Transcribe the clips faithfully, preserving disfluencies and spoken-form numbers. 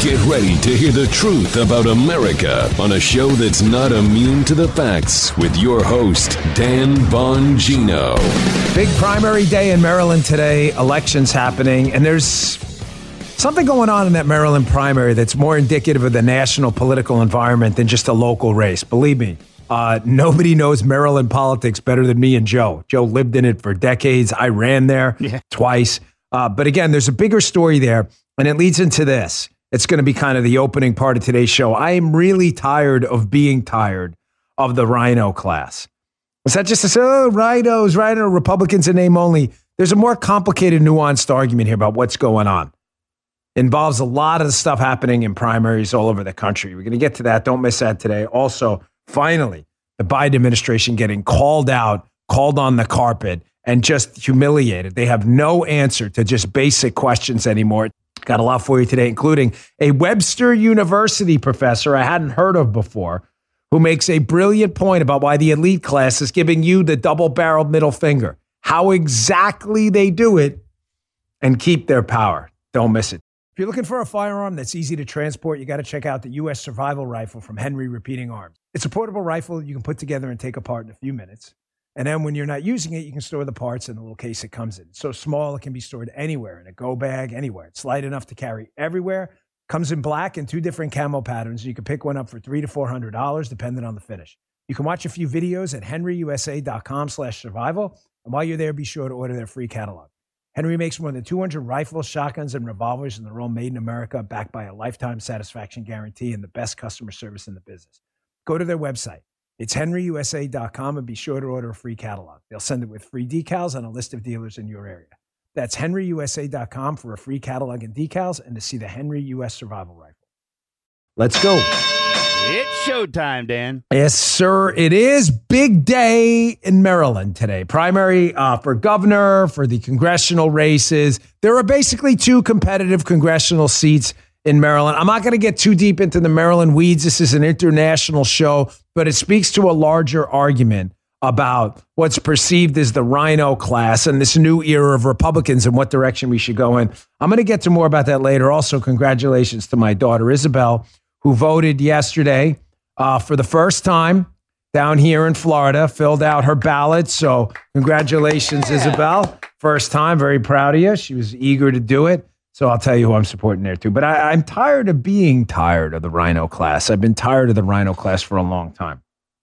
Get ready to hear the truth about America on a show that's not immune to the facts with your host, Dan Bongino. Big primary day in Maryland today. Elections happening. And there's something going on in that Maryland primary that's more indicative of the national political environment than just a local race. Believe me, uh, nobody knows Maryland politics better than me and Joe. Joe lived in it for decades. I ran there yeah. twice. Uh, but again, there's a bigger story there, and it leads into this. It's going to be kind of the opening part of today's show. I am really tired of being tired of the Rhino class. Is that just to say, oh, rhinos, rhino, Republicans in name only? There's a more complicated, nuanced argument here about what's going on. It involves a lot of the stuff happening in primaries all over the country. We're going to get to that. Don't miss that today. Also, finally, the Biden administration getting called out, called on the carpet, and just humiliated. They have no answer to just basic questions anymore. Got a lot for you today, including a Webster University professor I hadn't heard of before, who makes a brilliant point about why the elite class is giving you the double-barreled middle finger, how exactly they do it, and keep their power. Don't miss it. If you're looking for a firearm that's easy to transport, you got to check out the U S Survival Rifle from Henry Repeating Arms. It's a portable rifle you can put together and take apart in a few minutes. And then when you're not using it, you can store the parts in the little case it comes in. It's so small, it can be stored anywhere, in a go bag, anywhere. It's light enough to carry everywhere. Comes in black and two different camo patterns. You can pick one up for three to four hundred dollars, depending on the finish. You can watch a few videos at henryusa.com slash survival. And while you're there, be sure to order their free catalog. Henry makes more than two hundred rifles, shotguns, and revolvers, and they're all made in America, backed by a lifetime satisfaction guarantee and the best customer service in the business. Go to their website. It's henry u s a dot com and be sure to order a free catalog. They'll send it with free decals and a list of dealers in your area. That's henry u s a dot com for a free catalog and decals and to see the Henry U S Survival Rifle. Let's go. It's showtime, Dan. Yes, sir. It is big day in Maryland today. Primary uh, for governor, for the congressional races. There are basically two competitive congressional seats in Maryland. I'm not going to get too deep into the Maryland weeds. This is an international show, but it speaks to a larger argument about what's perceived as the Rhino class and this new era of Republicans and what direction we should go in. I'm going to get to more about that later. Also, congratulations to my daughter, Isabel, who voted yesterday uh, for the first time down here in Florida, filled out her ballot. So congratulations, yeah. Isabel. First time. Very proud of you. She was eager to do it. So I'll tell you who I'm supporting there too. But I, I'm tired of being tired of the Rhino class. I've been tired of the Rhino class for a long time.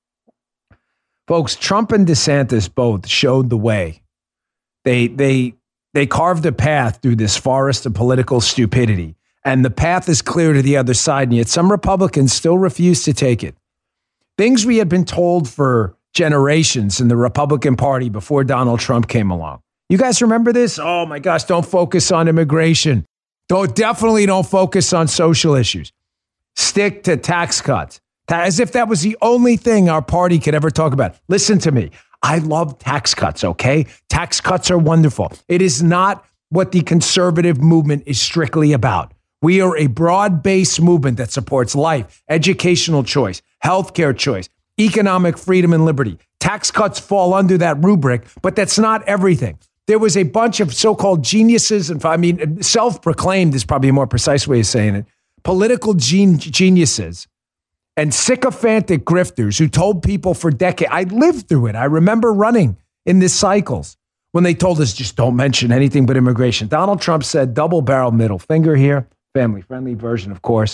Folks, Trump and DeSantis both showed the way. They they they carved a path through this forest of political stupidity. And the path is clear to the other side. And yet some Republicans still refuse to take it. Things we had been told for generations in the Republican Party before Donald Trump came along. You guys remember this? Oh my gosh, don't focus on immigration. Don't definitely don't focus on social issues. Stick to tax cuts. As if that was the only thing our party could ever talk about. Listen to me. I love tax cuts, okay? Tax cuts are wonderful. It is not what the conservative movement is strictly about. We are a broad-based movement that supports life, educational choice, healthcare choice, economic freedom and liberty. Tax cuts fall under that rubric, but that's not everything. There was a bunch of so-called geniuses, and I mean, self-proclaimed is probably a more precise way of saying it, political gen- geniuses and sycophantic grifters who told people for decades, I lived through it. I remember running in these cycles when they told us, just don't mention anything but immigration. Donald Trump said, double-barrel middle finger here, family-friendly version, of course.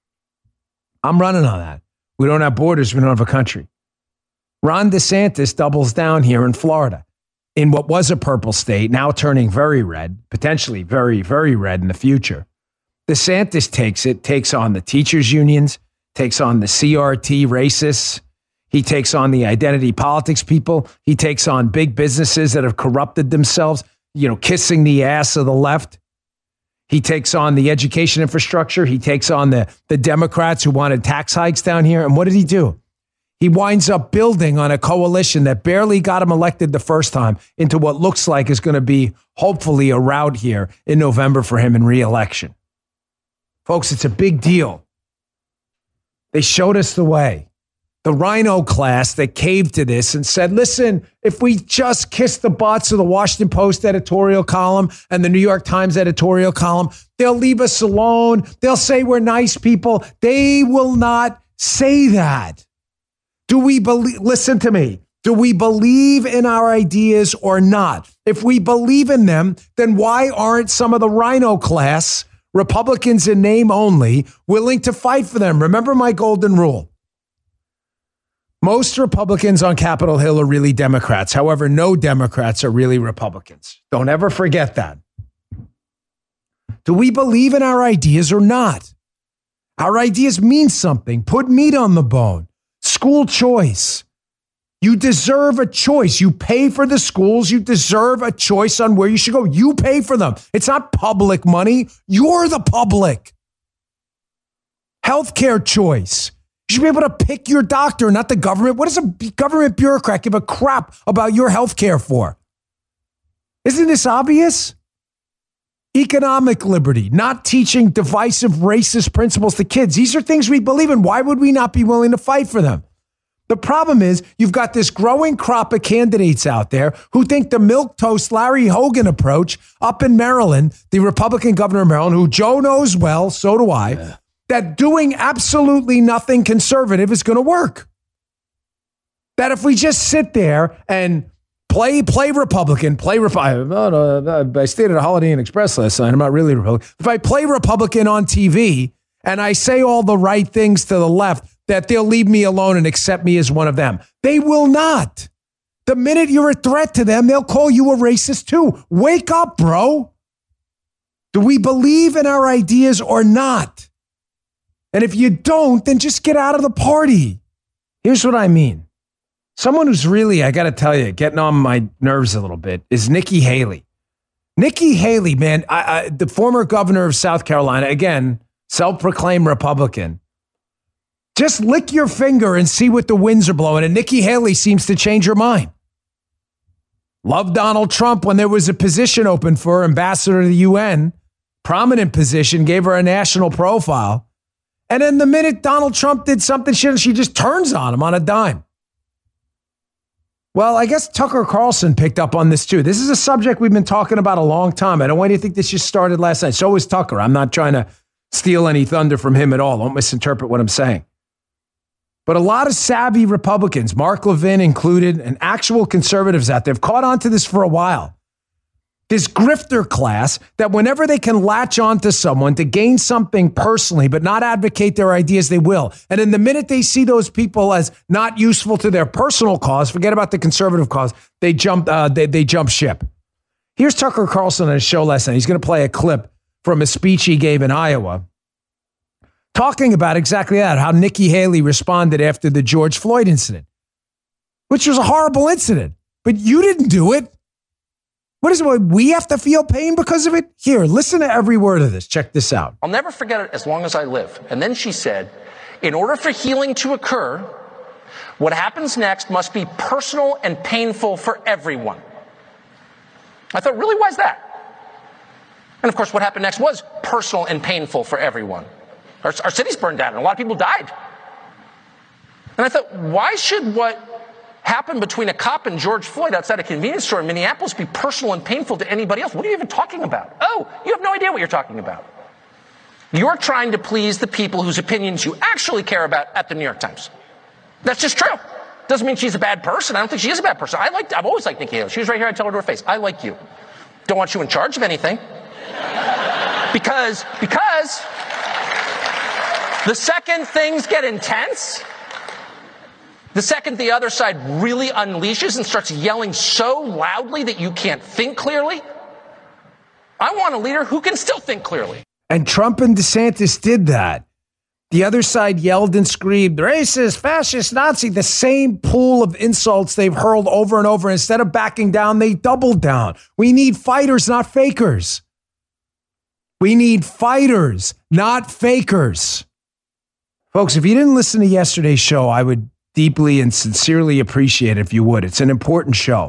I'm running on that. We don't have borders. We don't have a country. Ron DeSantis doubles down here in Florida, in what was a purple state, now turning very red, potentially very, very red in the future. DeSantis takes it, takes on the teachers' unions, takes on the C R T racists. He takes on the identity politics people. He takes on big businesses that have corrupted themselves, you know, kissing the ass of the left. He takes on the education infrastructure. He takes on the, the Democrats who wanted tax hikes down here. And what did he do? He winds up building on a coalition that barely got him elected the first time into what looks like is going to be hopefully a rout here in November for him in re-election. Folks, it's a big deal. They showed us the way. the rhino class that caved to this and said, listen, if we just kiss the butts of the Washington Post editorial column and the New York Times editorial column, they'll leave us alone. They'll say we're nice people. They will not say that. Do we believe, listen to me, do we believe in our ideas or not? If we believe in them, then why aren't some of the rhino class, Republicans in name only, willing to fight for them? Remember my golden rule. Most Republicans on Capitol Hill are really Democrats. However, no Democrats are really Republicans. Don't ever forget that. Do we believe in our ideas or not? Our ideas mean something. Put meat on the bone. School choice. You deserve a choice. You pay for the schools. You deserve a choice on where you should go. You pay for them. It's not public money. You're the public. Healthcare choice. You should be able to pick your doctor, not the government. What does a government bureaucrat give a crap about your health care for? Isn't this obvious? Economic liberty, not teaching divisive racist principles to kids. These are things we believe in. Why would we not be willing to fight for them? The problem is you've got this growing crop of candidates out there who think the milquetoast Larry Hogan approach up in Maryland, the Republican governor of Maryland, who Joe knows well, so do I, yeah. that doing absolutely nothing conservative is going to work. That if we just sit there and play play Republican, play Republican. No, no, no, I stayed at a Holiday Inn Express last night. I'm not really Republican. If I play Republican on T V and I say all the right things to the left, that they'll leave me alone and accept me as one of them. They will not. The minute you're a threat to them, they'll call you a racist too. Wake up, bro. Do we believe in our ideas or not? And if you don't, then just get out of the party. Here's what I mean. Someone who's really, I got to tell you, getting on my nerves a little bit is Nikki Haley. Nikki Haley, man, I, I, the former governor of South Carolina, again, self-proclaimed Republican. Just lick your finger and see what the winds are blowing. And Nikki Haley seems to change her mind. Loved Donald Trump when there was a position open for her, ambassador to the U N, prominent position, gave her a national profile. And then the minute Donald Trump did something, she, she just turns on him on a dime. Well, I guess Tucker Carlson picked up on this too. This is a subject we've been talking about a long time. I don't want you to think this just started last night. So was Tucker. I'm not trying to steal any thunder from him at all. Don't misinterpret what I'm saying. But a lot of savvy Republicans, Mark Levin included, and actual conservatives out there have caught on to this for a while. This grifter class that whenever they can latch onto someone to gain something personally, but not advocate their ideas, they will. And in the minute they see those people as not useful to their personal cause, forget about the conservative cause, they jump, uh, they, they jump ship. Here's Tucker Carlson on his show last night. He's going to play a clip from a speech he gave in Iowa, talking about exactly that, how Nikki Haley responded after the George Floyd incident, which was a horrible incident, but you didn't do it. What is it? We have to feel pain because of it? Here, listen to every word of this. Check this out. I'll never forget it as long as I live. And then she said, in order for healing to occur, what happens next must be personal and painful for everyone. I thought, really, why is that? And of course, what happened next was personal and painful for everyone. Our, our cities burned down and a lot of people died. And I thought, why should what happened between a cop and George Floyd outside a convenience store in Minneapolis be personal and painful to anybody else? What are you even talking about? Oh, you have no idea what you're talking about. You're trying to please the people whose opinions you actually care about at the New York Times. That's just true. Doesn't mean she's a bad person. I don't think she is a bad person. I like, I've always liked Nikki Haley. She was right here. I tell her to her face, I like you. Don't want you in charge of anything. Because, because the second things get intense, the second the other side really unleashes and starts yelling so loudly that you can't think clearly, I want a leader who can still think clearly. And Trump and DeSantis did that. The other side yelled and screamed, racist, fascist, Nazi, the same pool of insults they've hurled over and over. Instead of backing down, they doubled down. We need fighters, not fakers. We need fighters, not fakers. Folks, if you didn't listen to yesterday's show, I would deeply and sincerely appreciate it if you would. It's an important show.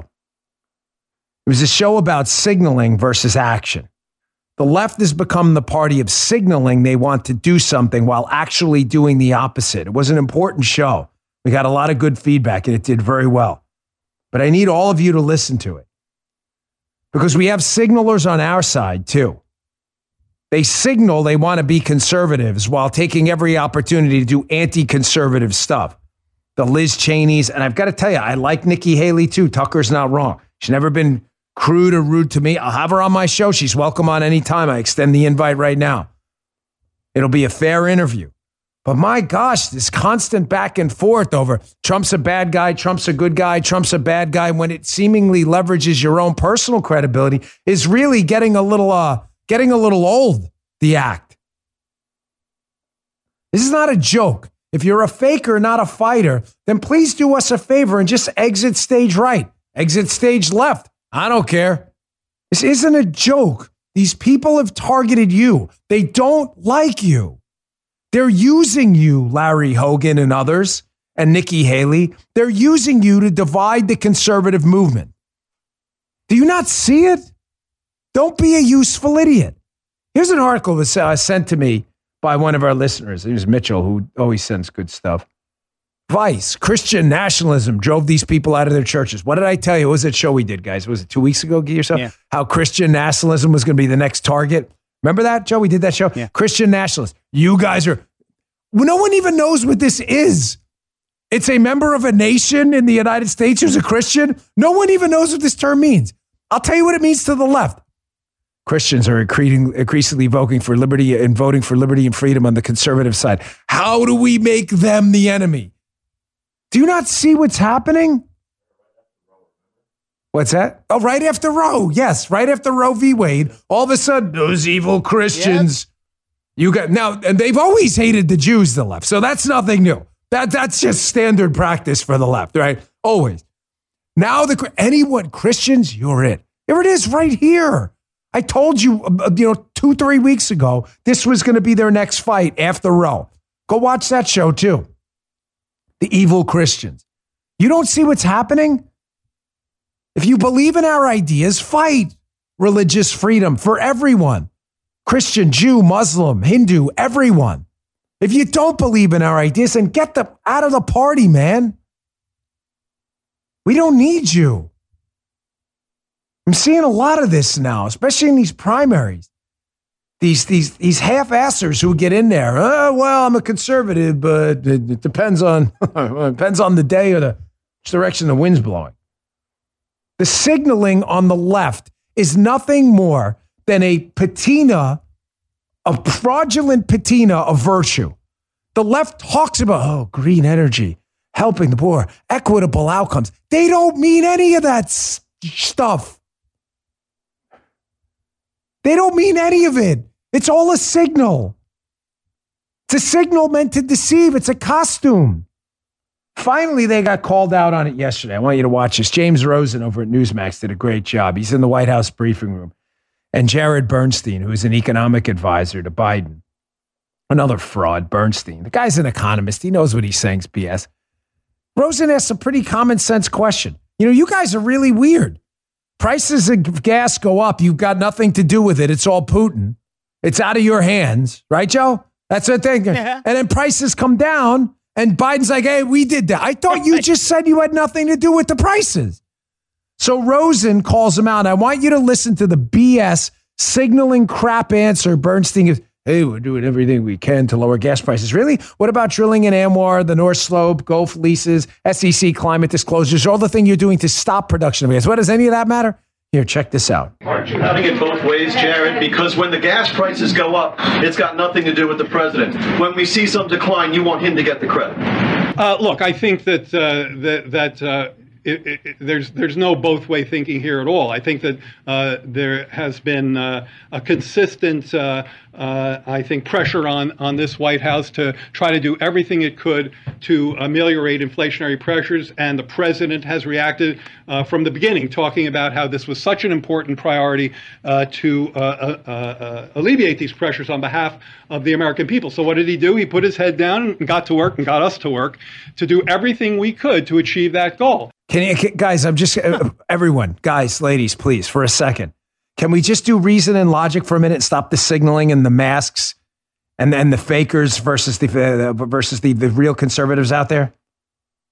It was a show about signaling versus action. The left has become the party of signaling they want to do something while actually doing the opposite. It was an important show. We got a lot of good feedback, and it did very well. But I need all of you to listen to it because we have signalers on our side, too. They signal they want to be conservatives while taking every opportunity to do anti-conservative stuff. The Liz Cheneys, and I've got to tell you, I like Nikki Haley, too. Tucker's not wrong. She's never been crude or rude to me. I'll have her on my show. She's welcome on any time. I extend the invite right now. It'll be a fair interview. But my gosh, this constant back and forth over Trump's a bad guy, Trump's a good guy, Trump's a bad guy, when it seemingly leverages your own personal credibility, is really getting a little, uh, getting a little old, the act. This is not a joke. If you're a faker, not a fighter, then please do us a favor and just exit stage right, exit stage left. I don't care. This isn't a joke. These people have targeted you. They don't like you. They're using you, Larry Hogan and others, and Nikki Haley. They're using you to divide the conservative movement. Do you not see it? Don't be a useful idiot. Here's an article that was uh, sent to me by one of our listeners. It was Mitchell, who always sends good stuff. Vice, Christian nationalism drove these people out of their churches. What did I tell you? What was that show we did, guys? Was it two weeks ago, Guy, or so? Yeah. How Christian nationalism was going to be the next target. Remember that, Joe? We did that show? Yeah. Christian nationalists. You guys are... No one even knows what this is. It's a member of a nation in the United States who's a Christian. No one even knows what this term means. I'll tell you what it means to the left. Christians are increasingly voting for liberty and voting for liberty and freedom on the conservative side. How do we make them the enemy? Do you not see what's happening? What's that? Oh, right after Roe. Yes, right after Roe v. Wade. All of a sudden, those evil Christians. Yep. You got now, and they've always hated the Jews, the left. So that's nothing new. That that's just standard practice for the left, right? Always. Now the anyone Christians, you're it. Here it is, right here. I told you, you know, two, three weeks ago, this was going to be their next fight after Roe. Go watch that show too. The evil Christians. You don't see what's happening? If you believe in our ideas, fight religious freedom for everyone. Christian, Jew, Muslim, Hindu, everyone. If you don't believe in our ideas, then get them out of the party, man. We don't need you. I'm seeing a lot of this now, especially in these primaries. These these these half-assers who get in there. Oh, well, I'm a conservative, but it, it depends on it depends on the day or the which direction the wind's blowing. The signaling on the left is nothing more than a patina, a fraudulent patina of virtue. The left talks about, oh, green energy, helping the poor, equitable outcomes. They don't mean any of that s- stuff. They don't mean any of it. It's all a signal. It's a signal meant to deceive. It's a costume. Finally, they got called out on it yesterday. I want you to watch this. James Rosen over at Newsmax did a great job. He's in the White House briefing room. And Jared Bernstein, who is an economic advisor to Biden, another fraud, Bernstein. The guy's an economist. He knows what he's saying is B S. Rosen asked a pretty common sense question. You know, you guys are really weird. Prices of gas go up. You've got nothing to do with it. It's all Putin. It's out of your hands. Right, Joe? That's the thing. Yeah. And then prices come down, and Biden's like, hey, we did that. I thought you just said you had nothing to do with the prices. So Rosen calls him out. I want you to listen to the B S signaling crap answer Bernstein gives. Hey, we're doing everything we can to lower gas prices. Really? What about drilling in AMWR, the North Slope, Gulf leases, S E C climate disclosures, all the thing you're doing to stop production of gas? What does any of that matter? Here, check this out. Aren't you having it both ways, Jared? Because when the gas prices go up, it's got nothing to do with the president. When we see some decline, you want him to get the credit. Uh, look, I think that uh, that that. Uh, It, it, it, there's there's no both way thinking here at all. I think that uh, there has been uh, a consistent, uh, uh, I think, pressure on on this White House to try to do everything it could to ameliorate inflationary pressures, and the president has reacted uh, from the beginning, talking about how this was such an important priority uh, to uh, uh, uh, alleviate these pressures on behalf of the American people. So what did he do? He put his head down and got to work and got us to work to do everything we could to achieve that goal. Can you, guys, I'm just, everyone, guys, ladies, please, for a second. Can we just do reason and logic for a minute and stop the signaling and the masks and then the fakers versus the uh, versus the, the real conservatives out there?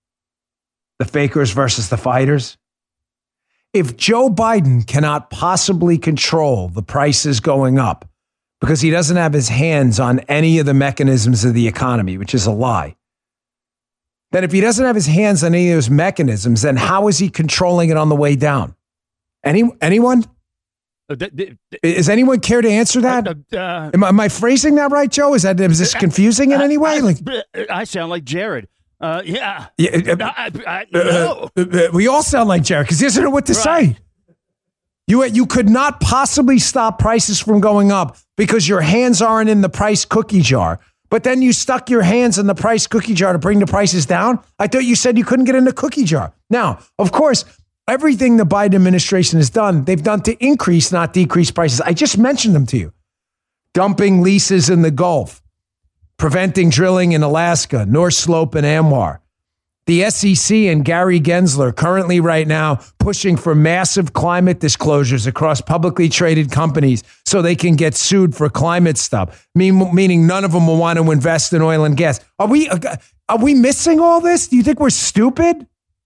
The fakers versus the fighters. If Joe Biden cannot possibly control the prices going up because he doesn't have his hands on any of the mechanisms of the economy, which is a lie, then if he doesn't have his hands on any of those mechanisms, then how is he controlling it on the way down? Any anyone? Uh, th- th- Is anyone care to answer that? Uh, uh, am, I, am I phrasing that right, Joe? Is that is this confusing in any way? I, Like, I sound like Jared. Uh, yeah. yeah uh, I, I, uh, no. uh, we all sound like Jared because he doesn't know what to Right. say. You you could not possibly stop prices from going up because your hands aren't in the price cookie jar. But then you stuck your hands in the price cookie jar to bring the prices down. I thought you said you couldn't get in the cookie jar. Now, of course, everything the Biden administration has done, they've done to increase, not decrease prices. I just mentioned them to you. Dumping leases in the Gulf, preventing drilling in Alaska, North Slope and ANWR. The S E C and Gary Gensler currently right now pushing for massive climate disclosures across publicly traded companies so they can get sued for climate stuff, mean, meaning none of them will want to invest in oil and gas. Are we, are we missing all this? Do you think we're stupid?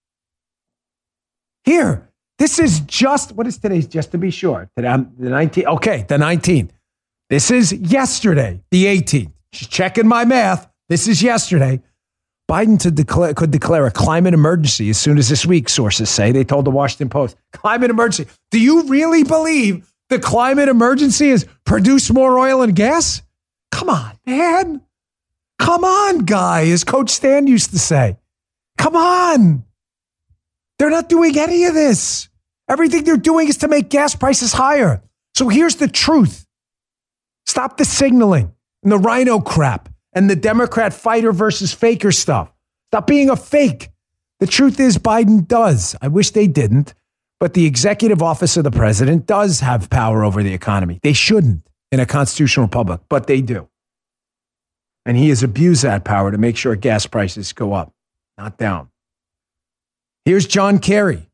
Here, this is just, what is today's, just to be sure, today, I'm the nineteenth, okay, the nineteenth. This is yesterday, the eighteenth. Just checking my math. This is yesterday. Biden to declare, could declare a climate emergency as soon as this week, sources say. They told the Washington Post. Climate emergency. Do you really believe the climate emergency is produce more oil and gas? Come on, man. Come on, guy, as Coach Stan used to say. Come on. They're not doing any of this. Everything they're doing is to make gas prices higher. So here's the truth. Stop the signaling and the rhino crap and the Democrat fighter versus faker stuff. Stop being a fake. The truth is Biden does. I wish they didn't, but the executive office of the president does have power over the economy. They shouldn't in a constitutional republic, but they do. And he has abused that power to make sure gas prices go up, not down. Here's John Kerry.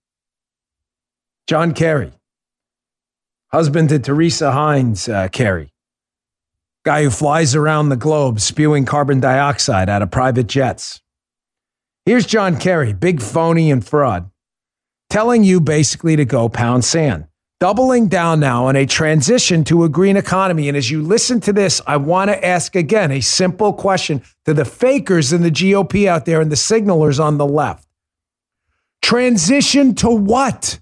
John Kerry, husband to Teresa Heinz uh, Kerry. Guy who flies around the globe spewing carbon dioxide out of private jets. Here's John Kerry, big phony and fraud, telling you basically to go pound sand, doubling down now on a transition to a green economy. And as you listen to this, I want to ask again a simple question to the fakers in the G O P out there and the signalers on the left. Transition to what?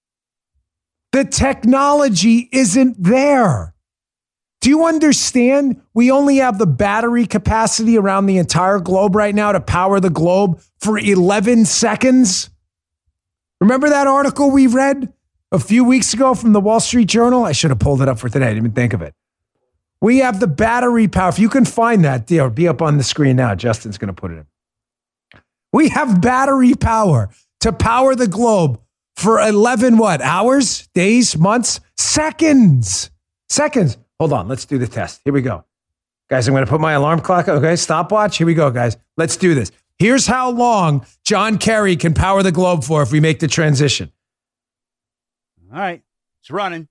The technology isn't there. Do you understand? We only have the battery capacity around the entire globe right now to power the globe for eleven seconds. Remember that article we read a few weeks ago from the Wall Street Journal? I should have pulled it up for today. I didn't even think of it. We have the battery power. If you can find that, deal, be up on the screen now. Justin's going to put it in. We have battery power to power the globe for eleven what? Hours, days, months, seconds. Seconds. Hold on, let's do the test. Here we go. Guys, I'm going to put my alarm clock. Okay, stopwatch. Here we go, guys. Let's do this. Here's how long John Kerry can power the globe for if we make the transition. All right, it's running.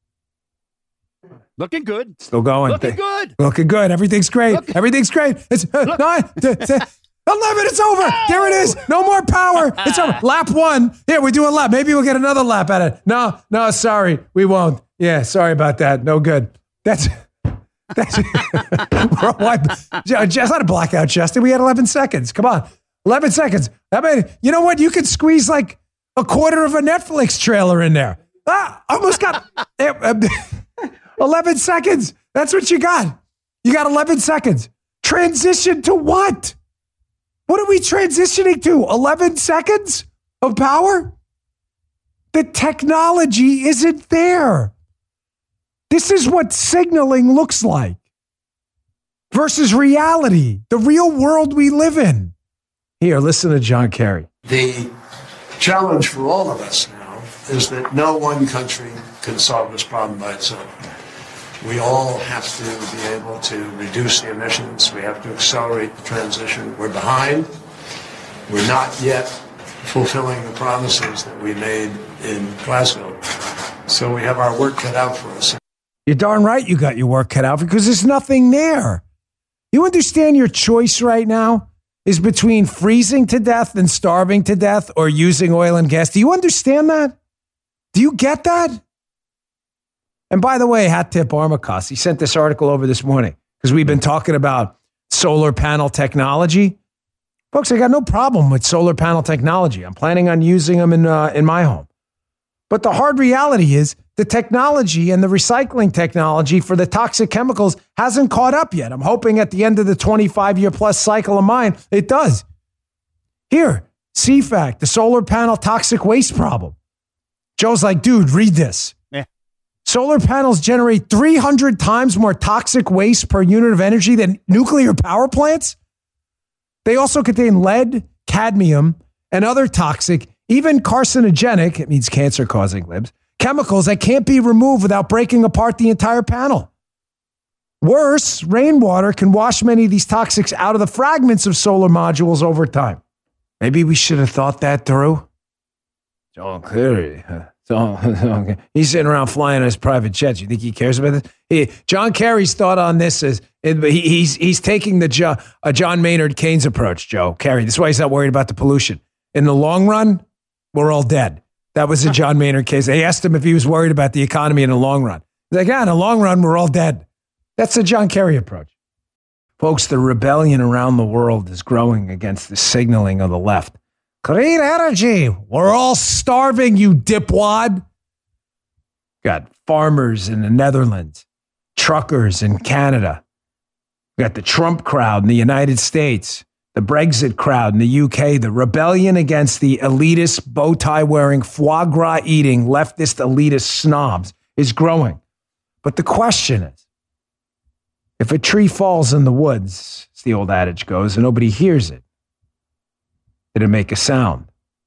Looking good. Still going. Looking good. Looking good. Everything's great. Look. Everything's great. It's uh, nine, t- t- eleven. It's over. Oh. There it is. No more power. It's over. Lap one. Here, we do a lap. Maybe we'll get another lap at it. No, no, sorry. We won't. Yeah, sorry about that. No good. That's, that's, why, just not a blackout, Justin. We had eleven seconds. Come on. eleven seconds. I mean, you know what? You could squeeze like a quarter of a Netflix trailer in there. Ah, almost got eleven seconds. That's what you got. You got eleven seconds. Transition to what? What are we transitioning to? eleven seconds of power? The technology isn't there. This is what signaling looks like versus reality, the real world we live in. Here, listen to John Kerry. The challenge for all of us now is that no one country can solve this problem by itself. We all have to be able to reduce the emissions. We have to accelerate the transition. We're behind. We're not yet fulfilling the promises that we made in Glasgow. So we have our work cut out for us. You're darn right you got your work cut out because there's nothing there. You understand your choice right now is between freezing to death and starving to death or using oil and gas. Do you understand that? Do you get that? And by the way, hat tip Armacost. He sent this article over this morning because we've been talking about solar panel technology. Folks, I got no problem with solar panel technology. I'm planning on using them in, uh, in my home. But the hard reality is the technology and the recycling technology for the toxic chemicals hasn't caught up yet. I'm hoping at the end of the twenty-five year plus cycle of mine, it does. Here, C FAC, the solar panel toxic waste problem. Joe's like, dude, read this. Yeah. Solar panels generate three hundred times more toxic waste per unit of energy than nuclear power plants. They also contain lead, cadmium, and other toxic, even carcinogenic, it means cancer-causing libs, chemicals that can't be removed without breaking apart the entire panel. Worse, rainwater can wash many of these toxics out of the fragments of solar modules over time. Maybe we should have thought that through. John Kerry. So, he's sitting around flying on his private jet. You think he cares about this? He, John Kerry's thought on this is he, he's he's taking the jo, uh, John Maynard Keynes approach, Joe Kerry. This is why he's not worried about the pollution. In the long run, we're all dead. That was a John Maynard case. They asked him if he was worried about the economy in the long run. He's like, yeah, in the long run, we're all dead. That's the John Kerry approach. Folks, the rebellion around the world is growing against the signaling of the left. Clean energy. We're all starving, you dipwad. Got farmers in the Netherlands, truckers in Canada. We got the Trump crowd in the United States, the Brexit crowd in the U K, the rebellion against the elitist, bow tie wearing, foie gras eating, leftist elitist snobs is growing. But the question is, if a tree falls in the woods, as the old adage goes, and nobody hears it, did it make a sound?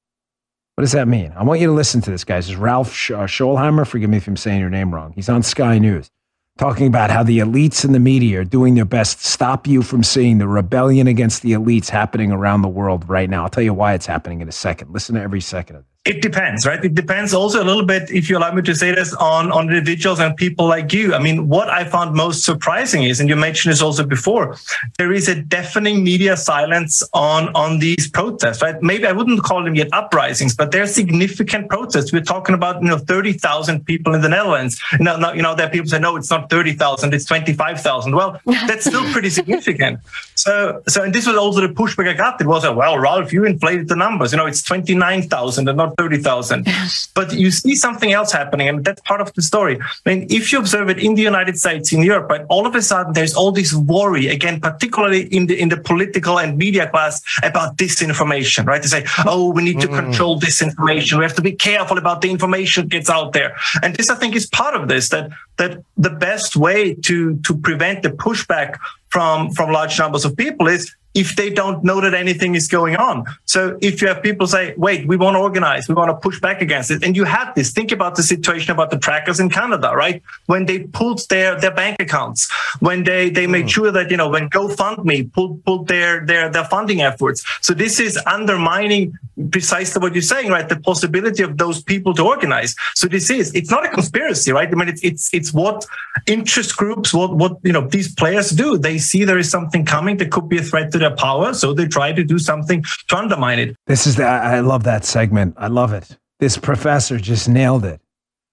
What does that mean? I want you to listen to this, guys. This is Ralph Sch- uh, Scholheimer. Forgive me if I'm saying your name wrong. He's on Sky News talking about how the elites in the media are doing their best to stop you from seeing the rebellion against the elites happening around the world right now. I'll tell you why it's happening in a second. Listen to every second of this. It depends, right? It depends also a little bit, if you allow me to say this, on, on individuals and people like you. I mean, what I found most surprising is, and you mentioned this also before, there is a deafening media silence on, on these protests, right? Maybe I wouldn't call them yet uprisings, but they're significant protests. We're talking about, you know, thirty thousand people in the Netherlands. You know, not, you know, there are people say, no, it's not thirty thousand, it's twenty-five thousand. Well, that's still pretty significant. So, so, and this was also the pushback I got. It was, like, well, Ralph, you inflated the numbers. You know, it's twenty-nine thousand and not thirty thousand. But you see something else happening, and that's part of the story. I mean, if you observe it in the United States, in Europe, right, all of a sudden there's all this worry, again, particularly in the in the political and media class, about disinformation, right? They say, oh, we need to mm. control disinformation. We have to be careful about the information that gets out there. And this, I think, is part of this, that that the best way to to prevent the pushback from from large numbers of people is if they don't know that anything is going on. So if you have people say, wait, we want to organize, we want to push back against it. And you had this, think about the situation about the trackers in Canada, right? When they pulled their, their bank accounts, when they, they made sure that, you know, when GoFundMe pulled, pulled their, their, their funding efforts. So this is undermining precisely what you're saying, right? The possibility of those people to organize. So this is, it's not a conspiracy, right? I mean, it's, it's, it's what interest groups, what, what, you know, these players do. They see there is something coming that could be a threat to their power, so they try to do something to undermine it. This is the, I love that segment. I love it. This professor just nailed it.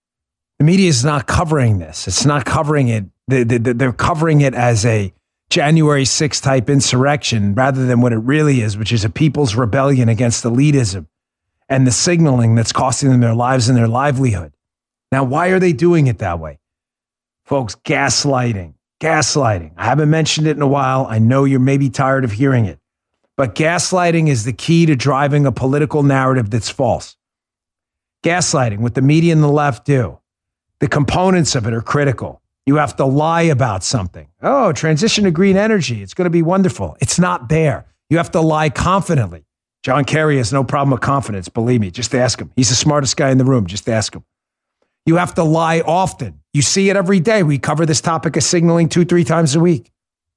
The media is not covering this. It's not covering it. They, they, they're covering it as a January sixth type insurrection rather than what it really is, which is a people's rebellion against elitism and the signaling that's costing them their lives and their livelihood. Now, why are they doing it that way? Folks, gaslighting. Gaslighting. I haven't mentioned it in a while. I know you're maybe tired of hearing it. But gaslighting is the key to driving a political narrative that's false. Gaslighting, what the media and the left do, the components of it are critical. You have to lie about something. Oh, transition to green energy. It's going to be wonderful. It's not there. You have to lie confidently. John Kerry has no problem with confidence. Believe me. Just ask him. He's the smartest guy in the room. Just ask him. You have to lie often. You see it every day. We cover this topic of signaling two, three times a week.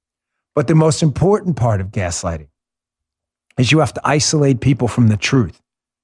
But the most important part of gaslighting is you have to isolate people from the truth.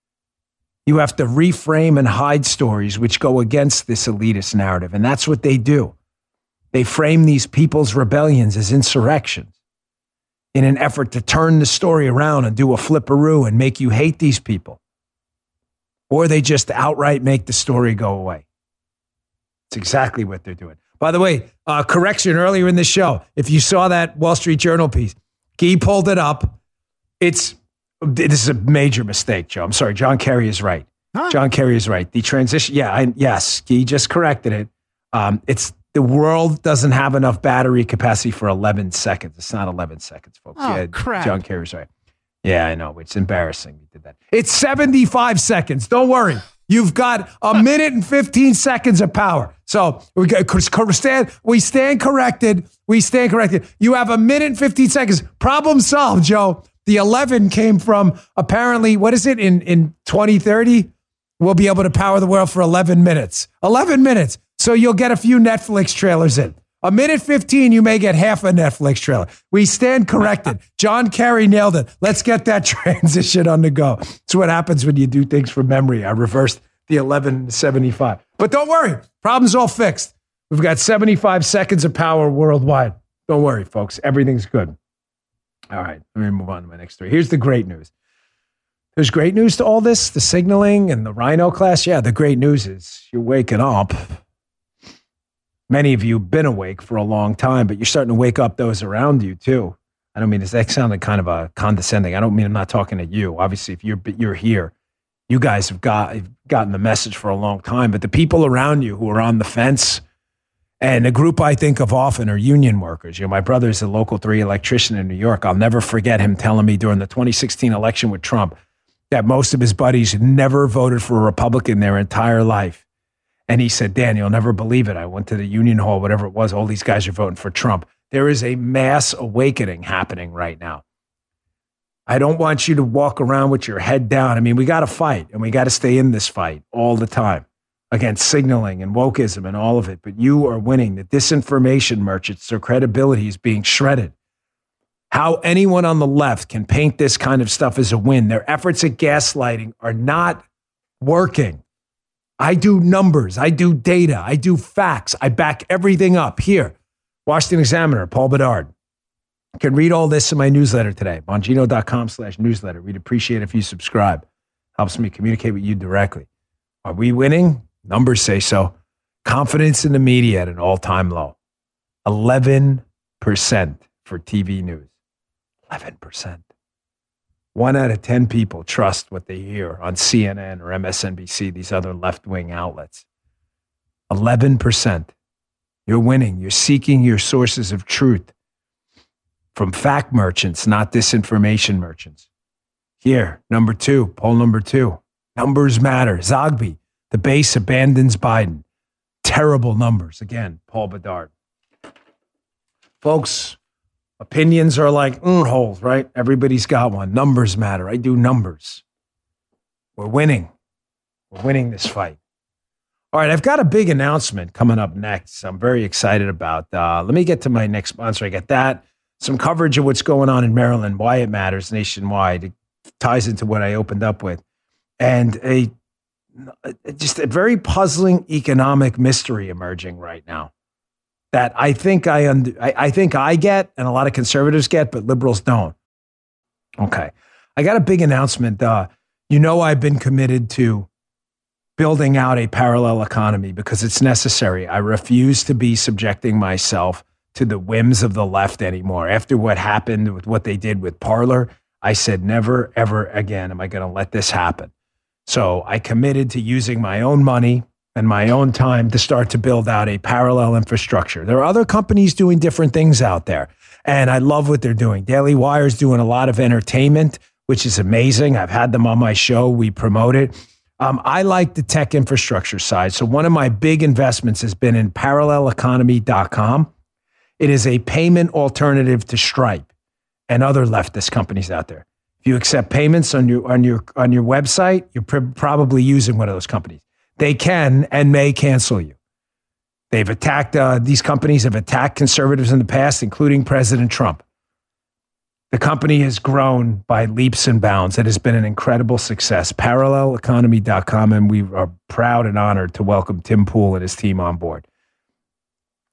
You have to reframe and hide stories which go against this elitist narrative. And that's what they do. They frame these people's rebellions as insurrections. in an effort to turn the story around and do a flipperoo and make you hate these people. Or they just outright make the story go away. It's exactly what they're doing. By the way, uh, correction earlier in the show. If you saw that Wall Street Journal piece, Guy pulled it up. It's This is a major mistake, Joe. I'm sorry. John Kerry is right. Huh? John Kerry is right. The transition, yeah, I, yes, Guy just corrected it. Um, it's the world doesn't have enough battery capacity for eleven seconds. It's not eleven seconds, folks. Oh, yeah, crap. John Kerry's right. Yeah, I know. It's embarrassing. We did that. It's seventy-five seconds. Don't worry. You've got a minute and fifteen seconds of power. So we stand, we stand corrected. We stand corrected. You have a minute and fifteen seconds. Problem solved, Joe. The eleven came from apparently, what is it, in, in twenty thirty? We'll be able to power the world for eleven minutes. eleven minutes. So you'll get a few Netflix trailers in. A minute fifteen, you may get half a Netflix trailer. We stand corrected. John Kerry nailed it. Let's get that transition on the go. It's what happens when you do things from memory. I reversed the eleven seventy-five. But don't worry. Problem's all fixed. We've got seventy-five seconds of power worldwide. Don't worry, folks. Everything's good. All right. Let me move on to my next story. Here's the great news. There's great news to all this, the signaling and the Rhino class. Yeah, the great news is you're waking up. Many of you have been awake for a long time, but you're starting to wake up those around you too. I don't mean, does that sound like kind of a condescending? I don't mean I'm not talking to you. Obviously, if you're you're here, you guys have got have gotten the message for a long time. But the people around you who are on the fence, and a group I think of often are union workers. You know, my brother's a local three electrician in New York. I'll never forget him telling me during the twenty sixteen election with Trump that most of his buddies never voted for a Republican their entire life. And he said, Dan, you'll never believe it. I went to the union hall, whatever it was. All these guys are voting for Trump. There is a mass awakening happening right now. I don't want you to walk around with your head down. I mean, we got to fight, and we got to stay in this fight all the time against signaling and wokeism and all of it. But you are winning. The disinformation merchants, their credibility is being shredded. How anyone on the left can paint this kind of stuff as a win. Their efforts at gaslighting are not working. I do numbers. I do data. I do facts. I back everything up. Here, Washington Examiner, Paul Bedard. You can read all this in my newsletter today, bongino.com slash newsletter. We'd appreciate it if you subscribe. Helps me communicate with you directly. Are we winning? Numbers say so. Confidence in the media at an all-time low. eleven percent for T V news. eleven percent. One out of ten people trust what they hear on C N N or M S N B C, these other left-wing outlets. eleven percent. You're winning. You're seeking your sources of truth from fact merchants, not disinformation merchants. Here, number two, poll number two. Numbers matter. Zogby, the base abandons Biden. Terrible numbers. Again, Paul Bedard. Folks, opinions are like mm, holes, right? Everybody's got one. Numbers matter. I do numbers. We're winning. We're winning this fight. All right, I've got a big announcement coming up next. I'm very excited about. Uh, let me get to my next sponsor. I got that. Some coverage of what's going on in Maryland, why it matters nationwide. It ties into what I opened up with. And a just a very puzzling economic mystery emerging right now that I think I, und- I I think I get and a lot of conservatives get, but liberals don't. Okay. I got a big announcement. Uh, you know, I've been committed to building out a parallel economy because it's necessary. I refuse to be subjecting myself to the whims of the left anymore. After what happened with what they did with Parler, I said, never, ever again am I going to let this happen. So I committed to using my own money and my own time to start to build out a parallel infrastructure. There are other companies doing different things out there, and I love what they're doing. Daily Wire's doing a lot of entertainment, which is amazing. I've had them on my show. We promote it. Um, I like the tech infrastructure side. So one of my big investments has been in parallel economy dot com. It is a payment alternative to Stripe and other leftist companies out there. If you accept payments on your on your on your website, you're pr- probably using one of those companies. They can and may cancel you. They've attacked uh, these companies have attacked conservatives in the past, including President Trump. The company has grown by leaps and bounds. It has been an incredible success. parallel economy dot com, and we are proud and honored to welcome Tim Pool and his team on board.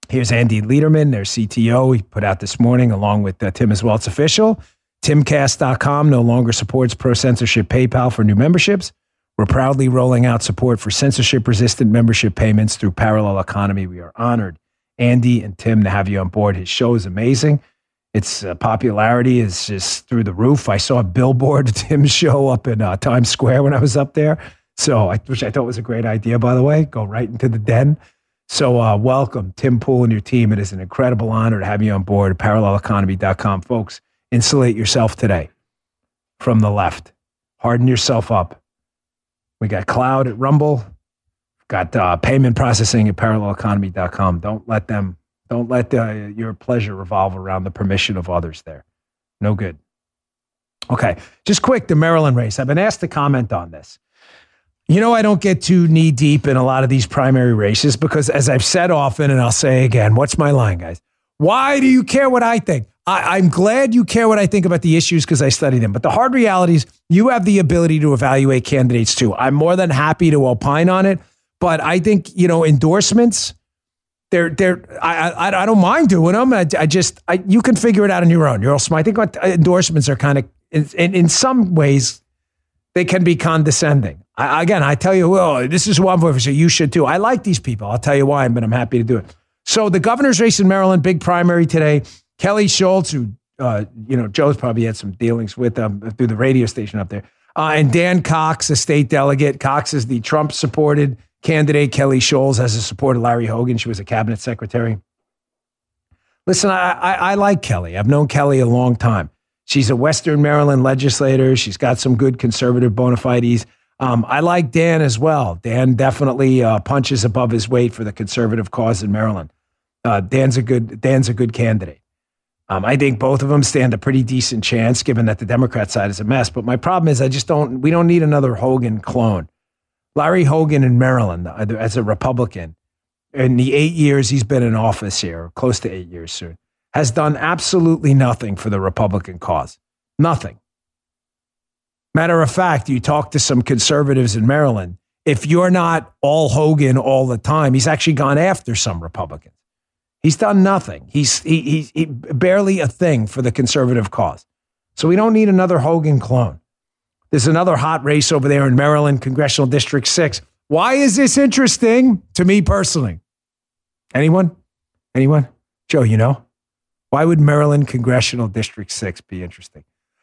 Here's Andy Lederman, their C T O. He put out this morning along with uh, Tim as well. It's official. Timcast dot com no longer supports pro-censorship PayPal for new memberships. We're proudly rolling out support for censorship-resistant membership payments through Parallel Economy. We are honored, Andy and Tim, to have you on board. His show is amazing. Its uh, popularity is just through the roof. I saw a billboard of Tim's show up in uh, Times Square when I was up there. So, I, which I thought was a great idea, by the way. Go right into the den. So, uh, welcome, Tim Pool and your team. It is an incredible honor to have you on board at Parallel Economy dot com. Folks, insulate yourself today from the left. Harden yourself up. We got cloud at Rumble. Got uh, payment processing at Parallel Economy dot com. Don't let them, don't let uh, your pleasure revolve around the permission of others there. No good. Okay, just quick, the Maryland race. I've been asked to comment on this. You know, I don't get too knee deep in a lot of these primary races because, as I've said often, and I'll say again, what's my line, guys? Why do you care what I think? I, I'm glad you care what I think about the issues because I study them. But the hard reality is you have the ability to evaluate candidates too. I'm more than happy to opine on it. But I think, you know, endorsements, they're, they're, I, I, I don't mind doing them. I, I just, I, you can figure it out on your own. You're all smart. I think what endorsements are kind of, in, in, in some ways, they can be condescending. I, again, I tell you, well, this is one voice, so you should too. I like these people. I'll tell you why, but I'm happy to do it. So the governor's race in Maryland, big primary today. Kelly Schultz, who, uh, you know, Joe's probably had some dealings with um, through the radio station up there. Uh, and Dan Cox, a state delegate. Cox is the Trump-supported candidate. Kelly Schultz has a support of Larry Hogan. She was a cabinet secretary. Listen, I, I, I like Kelly. I've known Kelly a long time. She's a Western Maryland legislator. She's got some good conservative bona fides. Um, I like Dan as well. Dan definitely uh, punches above his weight for the conservative cause in Maryland. Uh, Dan's a good Dan's a good candidate. Um, I think both of them stand a pretty decent chance, given that the Democrat side is a mess. But my problem is, I just don't. We don't need another Hogan clone. Larry Hogan in Maryland, as a Republican, in the eight years he's been in office here, close to eight years soon, has done absolutely nothing for the Republican cause. Nothing. Matter of fact, you talk to some conservatives in Maryland, if you're not all Hogan all the time, he's actually gone after some Republicans. He's done nothing. He's he, he, he barely a thing for the conservative cause. So we don't need another Hogan clone. There's another hot race over there in Maryland, Congressional District six. Why is this interesting to me personally? Anyone? Anyone? Joe, you know? Why would Maryland Congressional District six be interesting?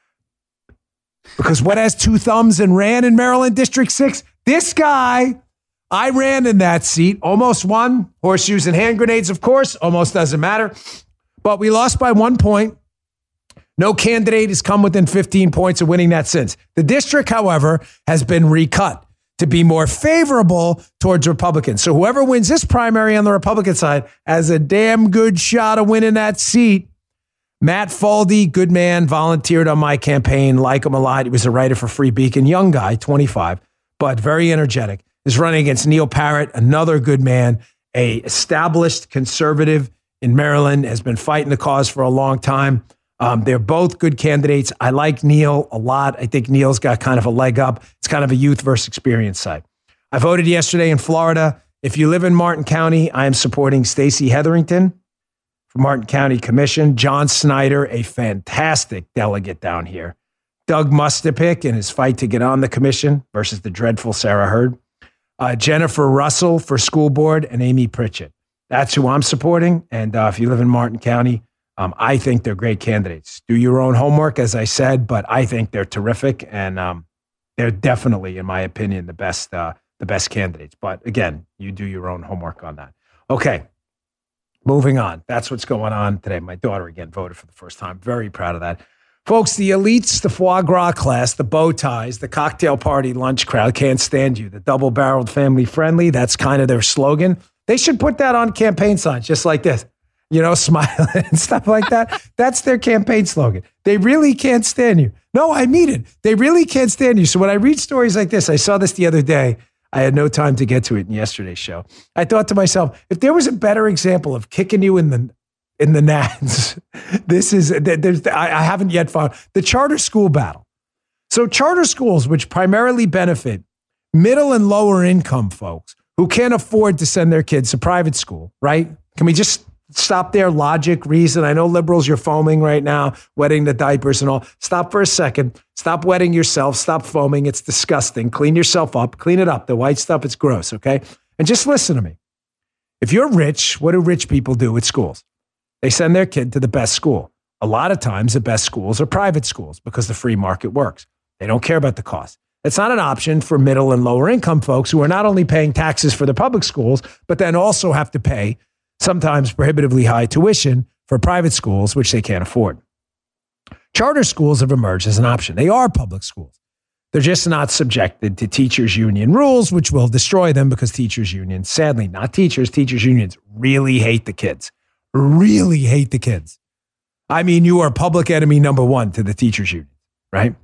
Because what has two thumbs and ran in Maryland District six? This guy, I ran in that seat, almost won. Horseshoes and hand grenades, of course, almost doesn't matter. But we lost by one point. No candidate has come within fifteen points of winning that since. The district, however, has been recut to be more favorable towards Republicans. So whoever wins this primary on the Republican side has a damn good shot of winning that seat. Matt Faldy, good man, volunteered on my campaign, like him a lot. He was a writer for Free Beacon, young guy, twenty-five, but very energetic. Is running against Neil Parrott, another good man, a established conservative in Maryland, has been fighting the cause for a long time. Um, they're both good candidates. I like Neil a lot. I think Neil's got kind of a leg up. It's kind of a youth versus experience side. I voted yesterday in Florida. If you live in Martin County, I am supporting Stacey Hetherington for Martin County Commission. John Snyder, a fantastic delegate down here. Doug Mustapick in his fight to get on the commission versus the dreadful Sarah Hurd. Uh, Jennifer Russell for school board and Amy Pritchett. That's who I'm supporting. And uh, if you live in Martin County, um, I think they're great candidates. Do your own homework, as I said, but I think they're terrific. And um, they're definitely, in my opinion, the best, uh, the best candidates. But again, you do your own homework on that. Okay. Moving on. That's what's going on today. My daughter again voted for the first time. Very proud of that. Folks, the elites, the foie gras class, the bow ties, the cocktail party lunch crowd can't stand you. The double-barreled family friendly, that's kind of their slogan. They should put that on campaign signs just like this, you know, smiling and stuff like that. That's their campaign slogan. They really can't stand you. No, I mean it. They really can't stand you. So when I read stories like this, I saw this the other day. I had no time to get to it in yesterday's show. I thought to myself, if there was a better example of kicking you in the in the nads, this is, there's, I haven't yet found the charter school battle. So charter schools, which primarily benefit middle and lower income folks who can't afford to send their kids to private school, right? Can we just stop there. Logic, reason. I know liberals, you're foaming right now, wetting the diapers and all. Stop for a second. Stop wetting yourself. Stop foaming. It's disgusting. Clean yourself up. Clean it up. The white stuff, it's gross, okay? And just listen to me. If you're rich, what do rich people do with schools? They send their kid to the best school. A lot of times, the best schools are private schools because the free market works. They don't care about the cost. It's not an option for middle and lower income folks who are not only paying taxes for the public schools, but then also have to pay sometimes prohibitively high tuition for private schools, which they can't afford. Charter schools have emerged as an option. They are public schools. They're just not subjected to teachers' union rules, which will destroy them because teachers' unions, sadly, not teachers, teachers' unions really hate the kids. Really hate the kids. I mean, you are public enemy number one to the teachers' union, right?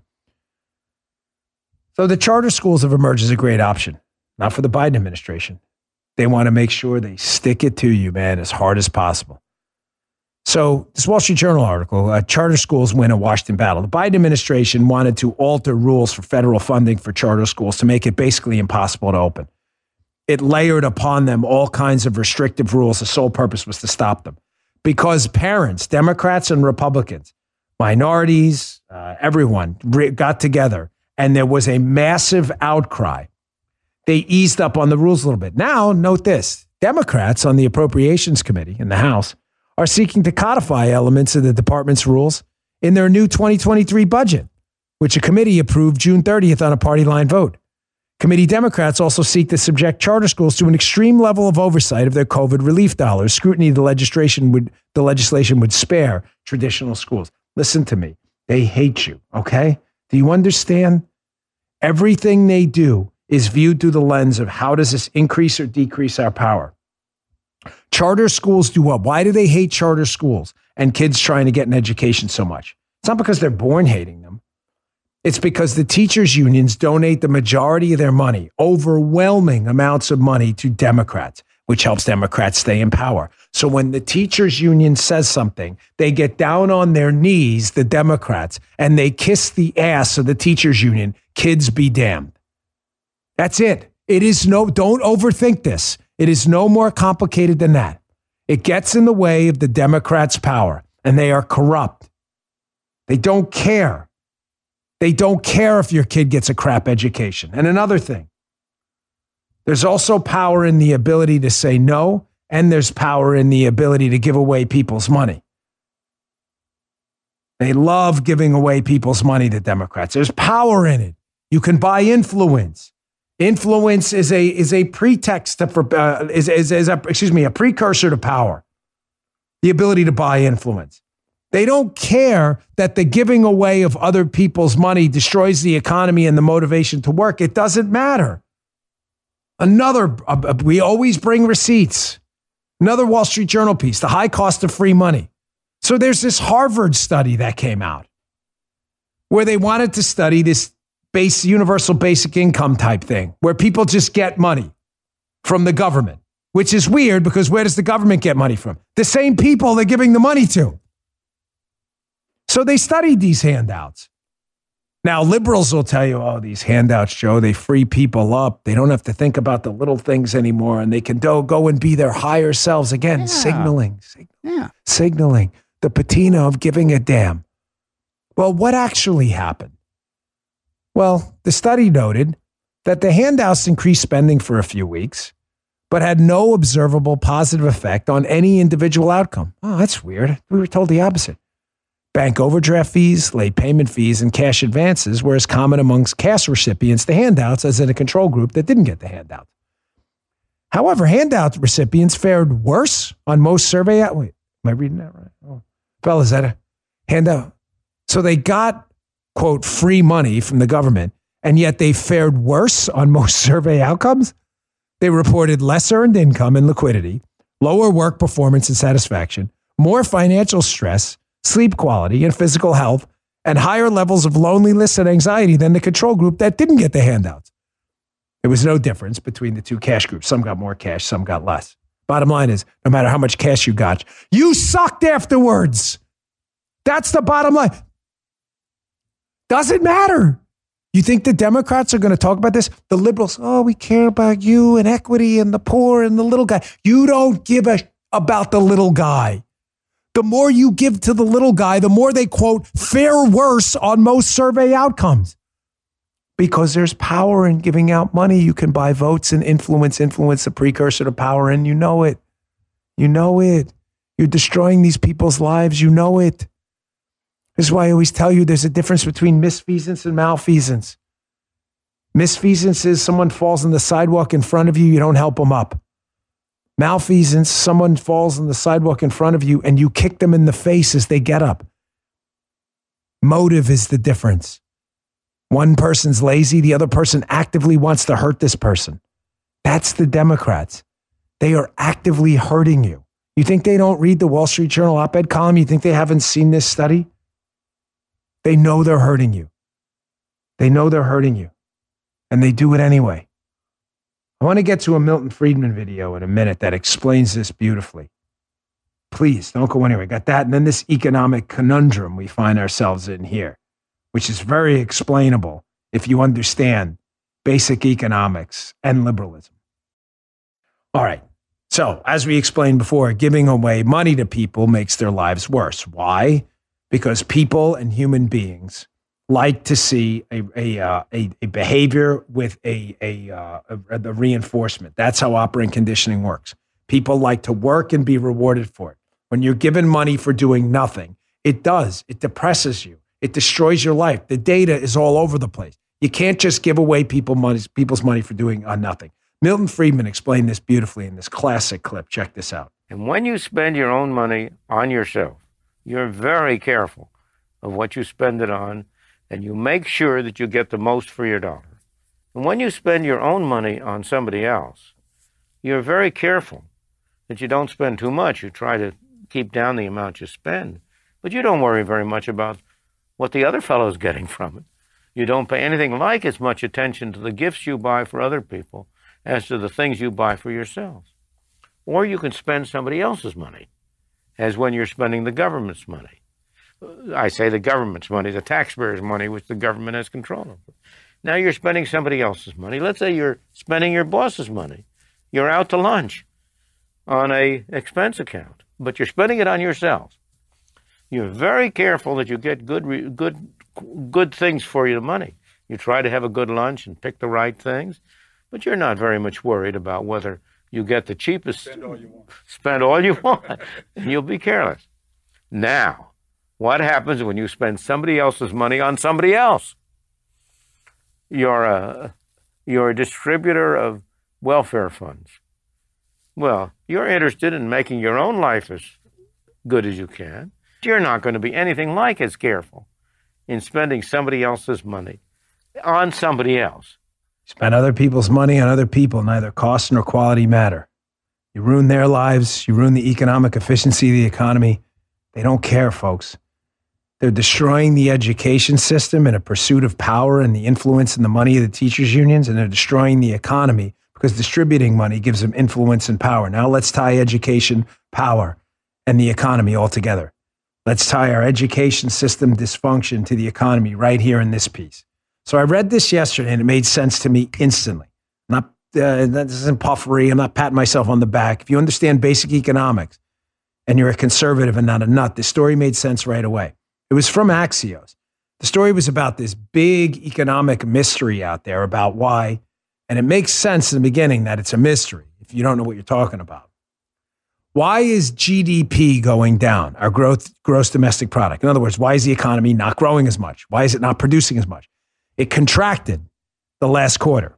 So the charter schools have emerged as a great option, not for the Biden administration. They want to make sure they stick it to you, man, as hard as possible. So this Wall Street Journal article, uh, charter schools win a Washington battle. The Biden administration wanted to alter rules for federal funding for charter schools to make it basically impossible to open. It layered upon them all kinds of restrictive rules. The sole purpose was to stop them. Because parents, Democrats and Republicans, minorities, uh, everyone re- got together and there was a massive outcry. They eased up on the rules a little bit. Now, note this. Democrats on the Appropriations Committee in the House are seeking to codify elements of the department's rules in their new twenty twenty-three budget, which a committee approved June thirtieth on a party line vote. Committee Democrats also seek to subject charter schools to an extreme level of oversight of their COVID relief dollars. Scrutiny the legislation would the legislation would spare traditional schools. Listen to me. They hate you, okay? Do you understand? Everything they do is viewed through the lens of how does this increase or decrease our power? Charter schools do what? Why do they hate charter schools and kids trying to get an education so much? It's not because they're born hating them. It's because the teachers' unions donate the majority of their money, overwhelming amounts of money, to Democrats, which helps Democrats stay in power. So when the teachers' union says something, they get down on their knees, the Democrats, and they kiss the ass of the teachers' union. Kids be damned. That's it. It is no, don't overthink this. It is no more complicated than that. It gets in the way of the Democrats' power, and they are corrupt. They don't care. They don't care if your kid gets a crap education. And another thing, there's also power in the ability to say no, and there's power in the ability to give away people's money. They love giving away people's money to Democrats. There's power in it. You can buy influence. Influence is a is a pretext to, for uh, is is is a excuse me a precursor to power. The ability to buy influence. They don't care that the giving away of other people's money destroys the economy and the motivation to work. It doesn't matter. Another, uh, we always bring receipts. Another Wall Street Journal piece, the high cost of free money. So there's this Harvard study that came out where they wanted to study this base universal basic income type thing where people just get money from the government, which is weird because where does the government get money from? The same people they're giving the money to. So they studied these handouts. Now, liberals will tell you, oh, these handouts, Joe, they free people up. They don't have to think about the little things anymore, and they can do, go and be their higher selves. Again, yeah. signaling, signaling, yeah. signaling, the patina of giving a damn. Well, what actually happened? Well, the study noted that the handouts increased spending for a few weeks, but had no observable positive effect on any individual outcome. Oh, that's weird. We were told the opposite. Bank overdraft fees, late payment fees, and cash advances were as common amongst cash recipients to handouts as in a control group that didn't get the handout. However, handout recipients fared worse on most survey out. Wait, am I reading that right? Oh, fella, is that a handout? So they got, quote, free money from the government, and yet they fared worse on most survey outcomes. They reported less earned income and liquidity, lower work performance and satisfaction, more financial stress, sleep quality, and physical health, and higher levels of loneliness and anxiety than the control group that didn't get the handouts. There was no difference between the two cash groups. Some got more cash, some got less. Bottom line is, no matter how much cash you got, you sucked afterwards. That's the bottom line. Doesn't matter. You think the Democrats are going to talk about this? The liberals, oh, we care about you and equity and the poor and the little guy. You don't give a about the little guy. The more you give to the little guy, the more they, quote, fare worse on most survey outcomes. Because there's power in giving out money. You can buy votes and influence, influence the precursor to power, and you know it. You know it. You're destroying these people's lives. You know it. This is why I always tell you there's a difference between misfeasance and malfeasance. Misfeasance is someone falls on the sidewalk in front of you, you don't help them up. Malfeasance, someone falls on the sidewalk in front of you and you kick them in the face as they get up. Motive is the difference. One person's lazy, the other person actively wants to hurt this person. That's the Democrats. They are actively hurting you. You think they don't read the Wall Street Journal op-ed column? You think they haven't seen this study? They know they're hurting you. They know they're hurting you. And they do it anyway. I want to get to a Milton Friedman video in a minute that explains this beautifully. Please don't go anywhere. Got that? And then this economic conundrum we find ourselves in here, which is very explainable if you understand basic economics and liberalism. All right. So, as we explained before, giving away money to people makes their lives worse. Why? Because people and human beings like to see a a, uh, a, a behavior with a a, uh, a a reinforcement. That's how operant conditioning works. People like to work and be rewarded for it. When you're given money for doing nothing, it does. It depresses you. It destroys your life. The data is all over the place. You can't just give away people money, people's money for doing uh, nothing. Milton Friedman explained this beautifully in this classic clip. Check this out. And when you spend your own money on yourself, you're very careful of what you spend it on, and you make sure that you get the most for your dollar. And when you spend your own money on somebody else, you're very careful that you don't spend too much. You try to keep down the amount you spend, but you don't worry very much about what the other fellow's getting from it. You don't pay anything like as much attention to the gifts you buy for other people as to the things you buy for yourselves. Or you can spend somebody else's money, as when you're spending the government's money. I say the government's money, the taxpayers' money, which the government has control over. Now you're spending somebody else's money. Let's say you're spending your boss's money. You're out to lunch on a expense account, but you're spending it on yourself. You're very careful that you get good, good, good things for your money. You try to have a good lunch and pick the right things, but you're not very much worried about whether you get the cheapest. Spend all you want. Spend all you want, and you'll be careless. Now, what happens when you spend somebody else's money on somebody else? You're a, you're a distributor of welfare funds. Well, you're interested in making your own life as good as you can. You're not going to be anything like as careful in spending somebody else's money on somebody else. Spend other people's money on other people. Neither cost nor quality matter. You ruin their lives. You ruin the economic efficiency of the economy. They don't care, folks. They're destroying the education system in a pursuit of power and the influence and the money of the teachers' unions, and they're destroying the economy because distributing money gives them influence and power. Now let's tie education, power, and the economy all together. Let's tie our education system dysfunction to the economy right here in this piece. So I read this yesterday, and it made sense to me instantly. Not uh, this isn't puffery. I'm not patting myself on the back. If you understand basic economics and you're a conservative and not a nut, this story made sense right away. It was from Axios. The story was about this big economic mystery out there about why, and it makes sense in the beginning that it's a mystery if you don't know what you're talking about. Why is G D P going down, our growth, gross domestic product? In other words, why is the economy not growing as much? Why is it not producing as much? It contracted the last quarter.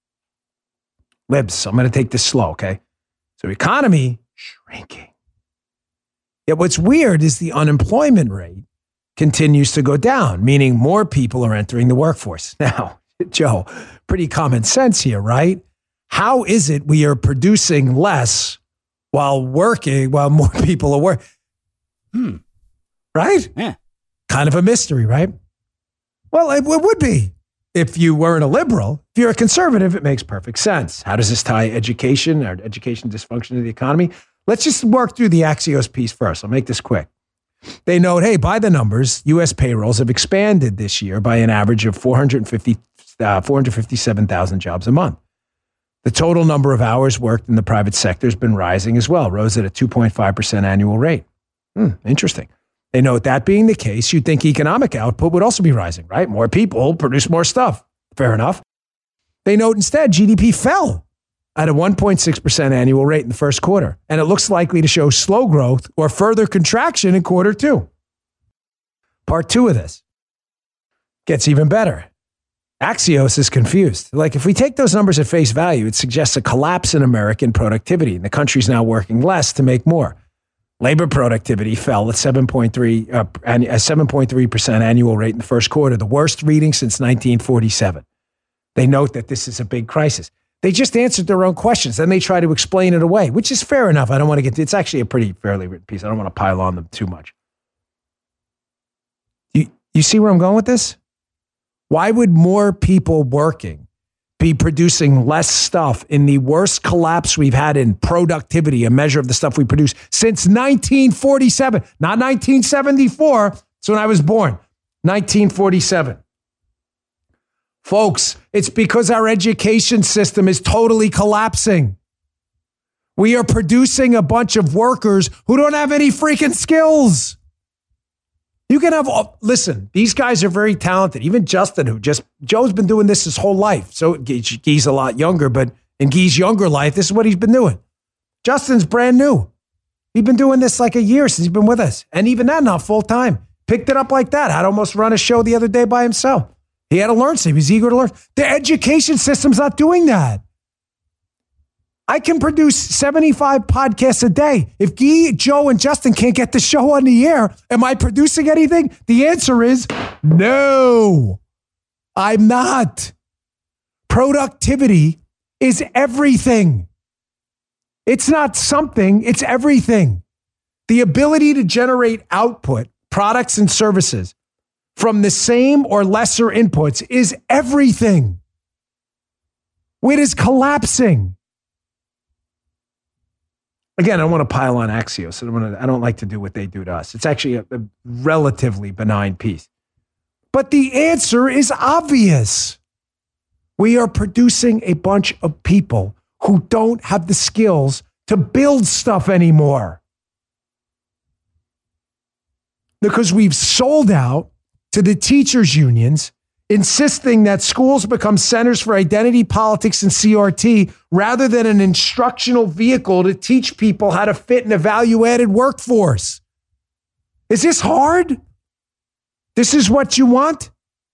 Libs, I'm going to take this slow, okay? So economy shrinking. Yet what's weird is the unemployment rate continues to go down, meaning more people are entering the workforce. Now, Joe, pretty common sense here, right? How is it we are producing less while working, while more people are working? Hmm. Right? Yeah. Kind of a mystery, right? Well, it, it would be if you weren't a liberal. If you're a conservative, it makes perfect sense. How does this tie education, or education dysfunction to the economy? Let's just work through the Axios piece first. I'll make this quick. They note, hey, by the numbers, U S payrolls have expanded this year by an average of four hundred fifty, uh, four hundred fifty-seven thousand jobs a month. The total number of hours worked in the private sector has been rising as well, rose at a two point five percent annual rate. Hmm, interesting. They note that being the case, you'd think economic output would also be rising, right? More people produce more stuff. Fair enough. They note instead G D P fell at a one point six percent annual rate in the first quarter, and it looks likely to show slow growth or further contraction in quarter two. Part two of this gets even better. Axios is confused. Like, if we take those numbers at face value, it suggests a collapse in American productivity, and the country's now working less to make more. Labor productivity fell at seven point three uh, a seven point three percent annual rate in the first quarter, the worst reading since nineteen forty-seven. They note that this is a big crisis. They just answered their own questions. Then they try to explain it away, which is fair enough. I don't want to get, it's actually a pretty fairly written piece. I don't want to pile on them too much. You, you see where I'm going with this? Why would more people working be producing less stuff in the worst collapse we've had in productivity, a measure of the stuff we produce, since nineteen forty-seven, not nineteen seventy-four. That's when I was born, nineteen forty-seven. Folks, it's because our education system is totally collapsing. We are producing a bunch of workers who don't have any freaking skills. You can have, listen, these guys are very talented. Even Justin, who just, Joe's been doing this his whole life. So Guy's a lot younger, but in Guy's younger life, this is what he's been doing. Justin's brand new. He's been doing this like a year since he's been with us. And even that, not full time. Picked it up like that. Had almost run a show the other day by himself. He had to learn, so he was eager to learn. The education system's not doing that. I can produce seventy-five podcasts a day. If Guy, Joe, and Justin can't get the show on the air, am I producing anything? The answer is no, I'm not. Productivity is everything. It's not something, it's everything. The ability to generate output, products and services from the same or lesser inputs is everything. It is collapsing. Again, I don't want to pile on Axios. I don't, want to, I don't like to do what they do to us. It's actually a, a relatively benign piece. But the answer is obvious. We are producing a bunch of people who don't have the skills to build stuff anymore. Because we've sold out to the teachers' unions, insisting that schools become centers for identity politics and C R T rather than an instructional vehicle to teach people how to fit in a value-added workforce. Is this hard? This is what you want?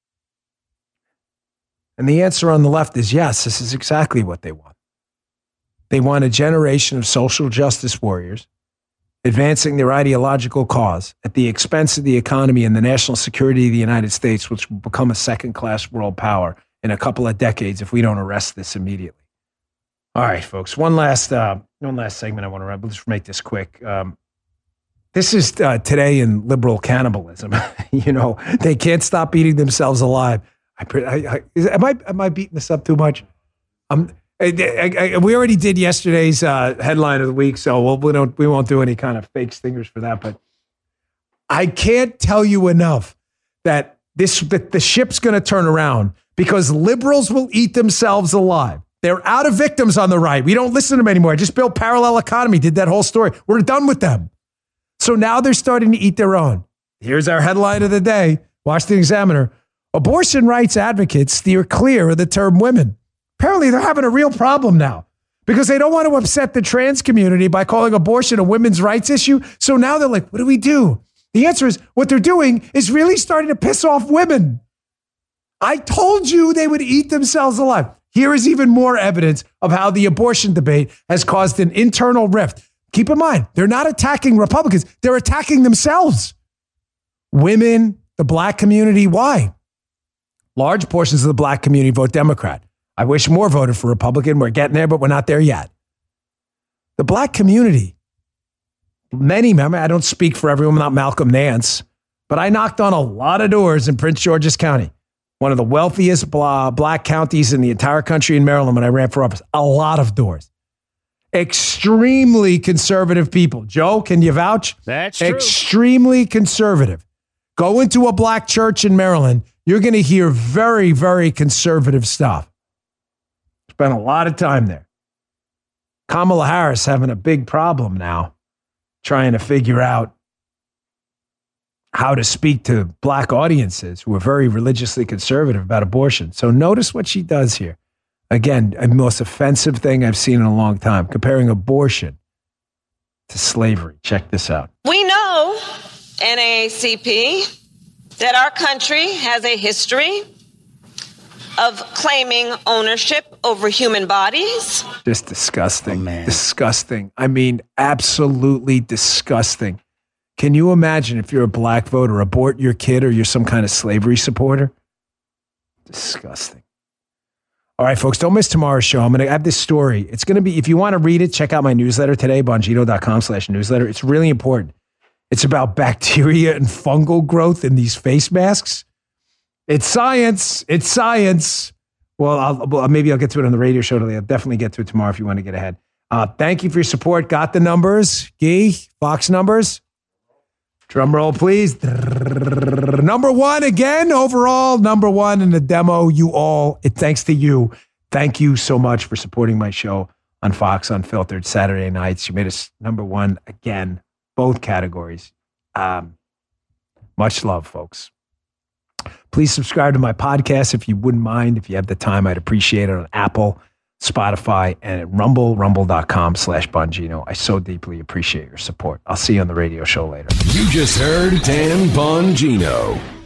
And the answer on the left is yes, this is exactly what they want. They want a generation of social justice warriors advancing their ideological cause at the expense of the economy and the national security of the United States, which will become a second-class world power in a couple of decades if we don't arrest this immediately. All right, folks, one last uh, one last segment I want to run. We'll just make this quick. Um, this is uh, today in liberal cannibalism. You know, they can't stop eating themselves alive. I, I, I, is, am I am I beating this up too much? Um, I, I, I, we already did yesterday's uh, headline of the week, so we'll, we don't we won't do any kind of fake stingers for that. But I can't tell you enough that this that the ship's going to turn around because liberals will eat themselves alive. They're out of victims on the right. We don't listen to them anymore. I just built Parallel Economy, did that whole story. We're done with them. So now they're starting to eat their own. Here's our headline of the day. Washington Examiner. Abortion rights advocates steer clear of the term women. Apparently they're having a real problem now because they don't want to upset the trans community by calling abortion a women's rights issue. So now they're like, what do we do? The answer is what they're doing is really starting to piss off women. I told you they would eat themselves alive. Here is even more evidence of how the abortion debate has caused an internal rift. Keep in mind, they're not attacking Republicans. They're attacking themselves. Women, the black community, why? Large portions of the black community vote Democrat. I wish more voted for Republican. We're getting there, but we're not there yet. The black community, many members, I don't speak for everyone, I'm not Malcolm Nance, but I knocked on a lot of doors in Prince George's County, one of the wealthiest black counties in the entire country in Maryland when I ran for office. A lot of doors. Extremely conservative people. Joe, can you vouch? That's true. Extremely conservative. Go into a black church in Maryland, you're going to hear very, very conservative stuff. Spent a lot of time there. Kamala Harris having a big problem now, trying to figure out how to speak to black audiences who are very religiously conservative about abortion. So notice what she does here. Again, the most offensive thing I've seen in a long time, comparing abortion to slavery. Check this out. We know, N double A C P, that our country has a history of claiming ownership over human bodies. Just disgusting. Oh, man. Disgusting. I mean, absolutely disgusting. Can you imagine if you're a black voter, abort your kid or you're some kind of slavery supporter? Disgusting. All right, folks, don't miss tomorrow's show. I'm going to have this story. It's going to be, if you want to read it, check out my newsletter today, bongino.com slash newsletter. It's really important. It's about bacteria and fungal growth in these face masks. It's science. It's science. Well, I'll, well, maybe I'll get to it on the radio show today. I'll definitely get to it tomorrow if you want to get ahead. Uh, thank you for your support. Got the numbers? Gee, Fox numbers? Drum roll, please. Number one again, overall, number one in the demo. You all, it, thanks to you. Thank you so much for supporting my show on Fox Unfiltered Saturday nights. You made us number one again, both categories. Um, much love, folks. Please subscribe to my podcast if you wouldn't mind. If you have the time, I'd appreciate it on Apple, Spotify, and at Rumble, rumble.com slash Bongino. I so deeply appreciate your support. I'll see you on the radio show later. You just heard Dan Bongino.